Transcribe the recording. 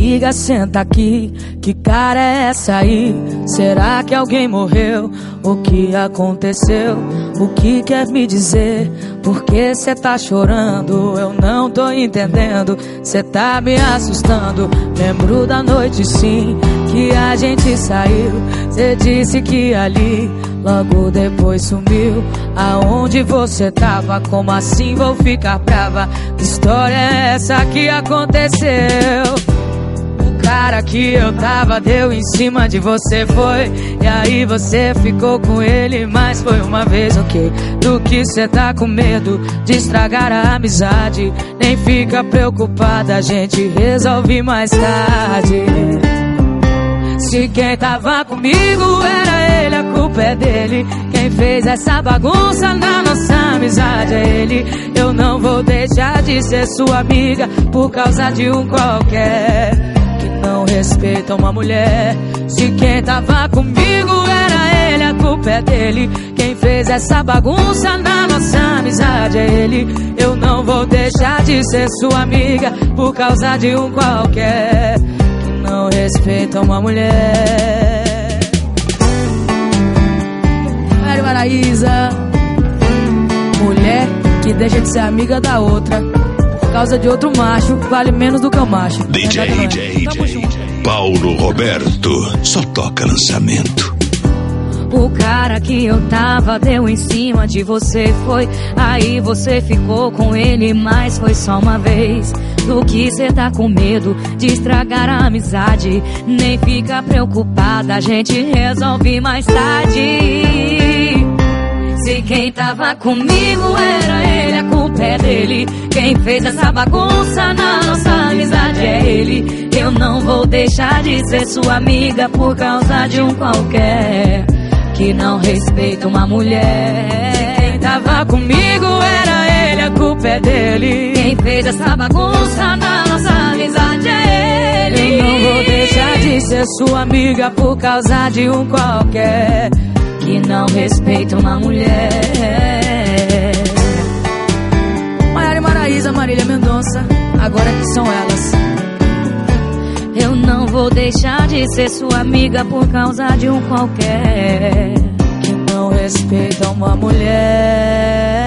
amiga, senta aqui. Que cara é essa aí? Será que alguém morreu? O que aconteceu? O que quer me dizer? Por que cê tá chorando? Eu não tô entendendo. Cê tá me assustando. Lembro da noite sim, que a gente saiu. Cê disse que ali, logo depois sumiu. Aonde você tava? Como assim vou ficar brava? Que história é essa que aconteceu? O cara que eu tava deu em cima de você, foi. E aí você ficou com ele, mas foi uma vez, ok? Do que cê tá com medo de estragar a amizade? Nem fica preocupada, a gente resolve mais tarde. Se quem tava comigo era ele, a culpa é dele. Quem fez essa bagunça na nossa amizade é ele. Eu não vou deixar de ser sua amiga por causa de um qualquer que não respeita uma mulher. Se quem tava comigo era ele, a culpa é dele. Quem fez essa bagunça na nossa amizade é ele. Eu não vou deixar de ser sua amiga por causa de um qualquer não respeita uma mulher. Mário Maraíza. Mulher que deixa de ser amiga da outra por causa de outro macho, vale menos do que o macho. DJ Paulo Roberto, só toca lançamento. O cara que eu tava deu em cima de você, foi. Aí você ficou com ele, mas foi só uma vez. Do que cê tá com medo de estragar a amizade? Nem fica preocupada, a gente resolve mais tarde. Se quem tava comigo era ele, a culpa é dele. Quem fez essa bagunça na nossa amizade é ele. Eu não vou deixar de ser sua amiga por causa de um qualquer que não respeita uma mulher. Se quem tava comigo era ele, a culpa é dele. Quem fez essa bagunça na nossa amizade é ele. Eu não vou deixar de ser sua amiga por causa de um qualquer que não respeita uma mulher. Maiara e Maraíza, Marília Mendonça, agora que são elas. Eu não vou deixar de ser sua amiga por causa de um qualquer que não respeita uma mulher.